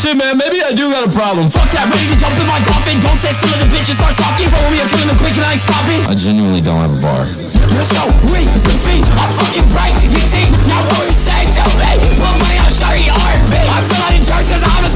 shit, man. Maybe I do got a problem. Fuck that, ready to jump in my coffin. Don't sit still in the bitch and start talking. Follow me, I'm killing them quick and I ain't stopping. I genuinely don't have a bar. You're so weak, defeat, I'm fucking break your teeth. Now what you say to me? Put money on show your heartbeat. I feel like a jerk cause I'm